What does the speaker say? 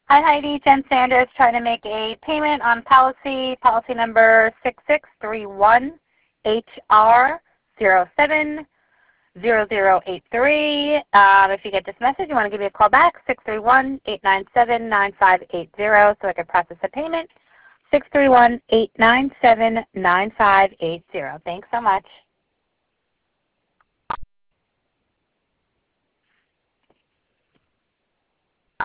Hi Heidi, Jen Sanders trying to make a payment on policy number 6631HR070083. If you get this message, you want to give me a call back, 631-897-9580 so I can process the payment, 631-897-9580. Thanks so much.